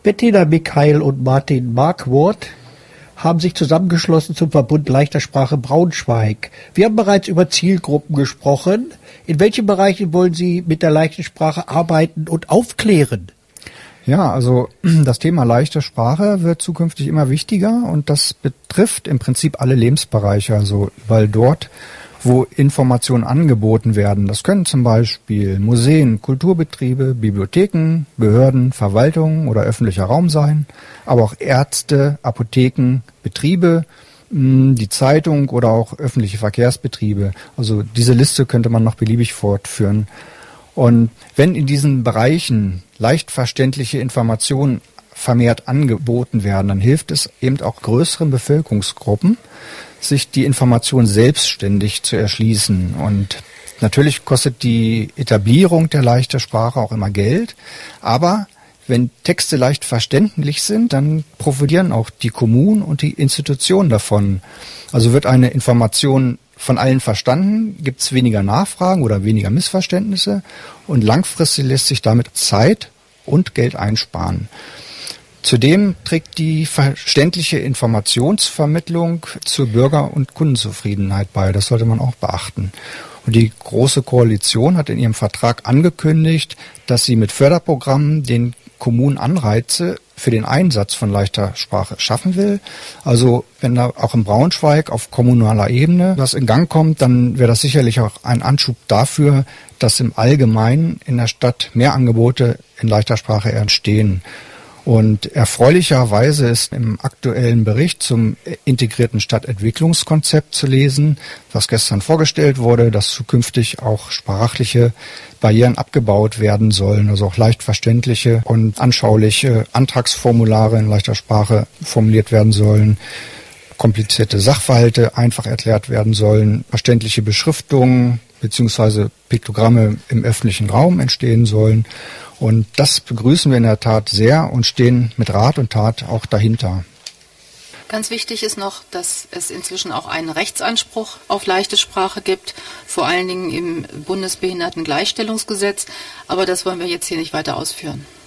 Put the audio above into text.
Bettina Mikhail und Martin Markwort haben sich zusammengeschlossen zum Verbund Leichter Sprache Braunschweig. Wir haben bereits über Zielgruppen gesprochen. In welchen Bereichen wollen Sie mit der leichten Sprache arbeiten und aufklären? Ja, also das Thema leichte Sprache wird zukünftig immer wichtiger und das betrifft im Prinzip alle Lebensbereiche, also überall dort, wo Informationen angeboten werden. Das können zum Beispiel Museen, Kulturbetriebe, Bibliotheken, Behörden, Verwaltungen oder öffentlicher Raum sein, aber auch Ärzte, Apotheken, Betriebe, die Zeitung oder auch öffentliche Verkehrsbetriebe. Also diese Liste könnte man noch beliebig fortführen. Und wenn in diesen Bereichen leicht verständliche Informationen vermehrt angeboten werden, dann hilft es eben auch größeren Bevölkerungsgruppen, sich die Information selbstständig zu erschließen. Und natürlich kostet die Etablierung der leichten Sprache auch immer Geld, aber wenn Texte leicht verständlich sind, dann profitieren auch die Kommunen und die Institutionen davon. Also wird eine Information von allen verstanden, gibt es weniger Nachfragen oder weniger Missverständnisse und langfristig lässt sich damit Zeit und Geld einsparen. Zudem trägt die verständliche Informationsvermittlung zur Bürger- und Kundenzufriedenheit bei. Das sollte man auch beachten. Und die Große Koalition hat in ihrem Vertrag angekündigt, dass sie mit Förderprogrammen den Kommunen Anreize für den Einsatz von leichter Sprache schaffen will. Also wenn da auch in Braunschweig auf kommunaler Ebene was in Gang kommt, dann wäre das sicherlich auch ein Anschub dafür, dass im Allgemeinen in der Stadt mehr Angebote in leichter Sprache entstehen. Und erfreulicherweise ist im aktuellen Bericht zum integrierten Stadtentwicklungskonzept zu lesen, was gestern vorgestellt wurde, dass zukünftig auch sprachliche Barrieren abgebaut werden sollen, also auch leicht verständliche und anschauliche Antragsformulare in leichter Sprache formuliert werden sollen, komplizierte Sachverhalte einfach erklärt werden sollen, verständliche Beschriftungen bzw. Piktogramme im öffentlichen Raum entstehen sollen. Und das begrüßen wir in der Tat sehr und stehen mit Rat und Tat auch dahinter. Ganz wichtig ist noch, dass es inzwischen auch einen Rechtsanspruch auf leichte Sprache gibt, vor allen Dingen im Bundesbehindertengleichstellungsgesetz. Aber das wollen wir jetzt hier nicht weiter ausführen.